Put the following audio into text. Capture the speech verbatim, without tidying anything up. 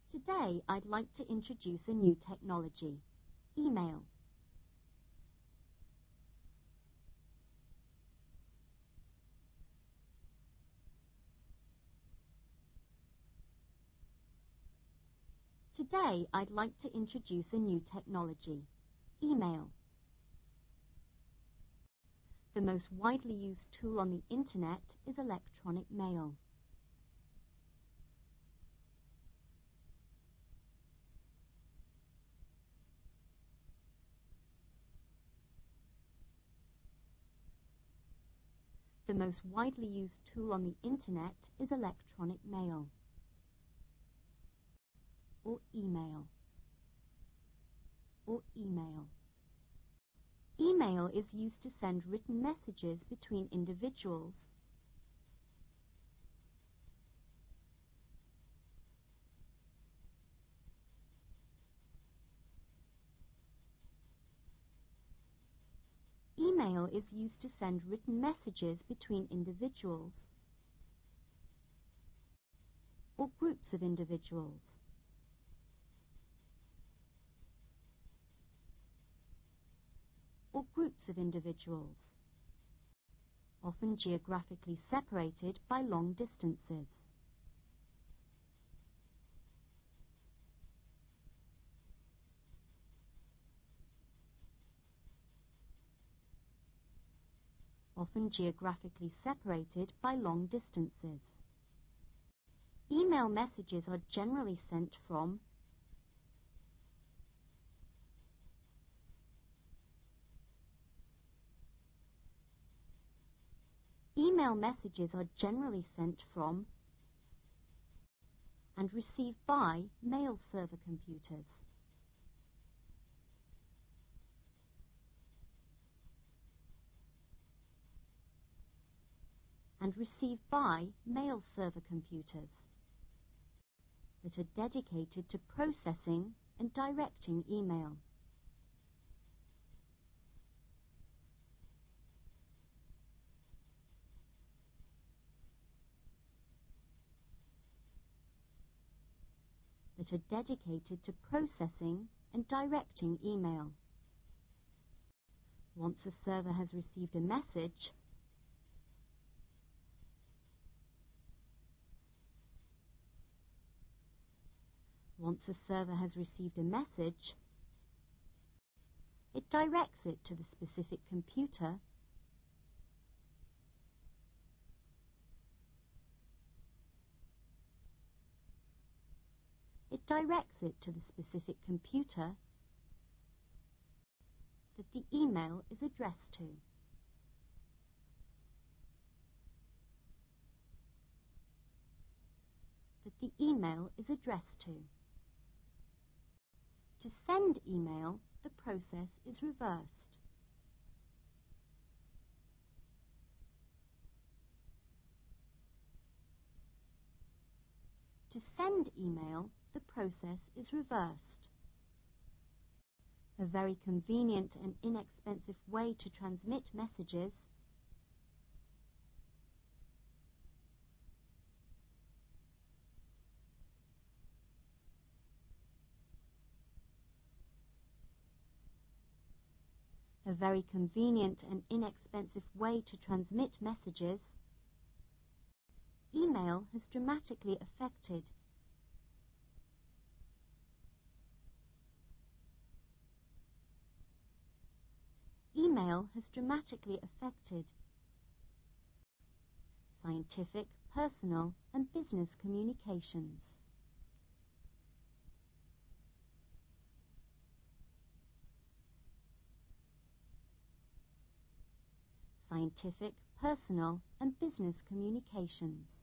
Today, I'd like to introduce a new technology, email. Today, I'd like to introduce a new technology, email. The most widely used tool on the Internet is electronic mail. The most widely used tool on the Internet is electronic mail, or email, or email. Email is used to send written messages between individuals. Email is used to send written messages between individuals or groups of individuals. or groups of individuals, often geographically separated by long distances. often geographically separated by long distances. Email messages are generally sent from Email messages are generally sent from and received by mail server computers. and received by mail server computers that are dedicated to processing and directing email. that are dedicated to processing and directing email. Once a server has received a message, once a server has received a message, it directs it to the specific computer It directs it to the specific computer that the email is addressed to. That the email is addressed to. To send email, the process is reversed. To send email, the process is reversed. A very convenient and inexpensive way to transmit messages A very convenient and inexpensive way to transmit messages Email has dramatically affected Email has dramatically affected scientific, personal, and business communications. Scientific, personal, and business communications.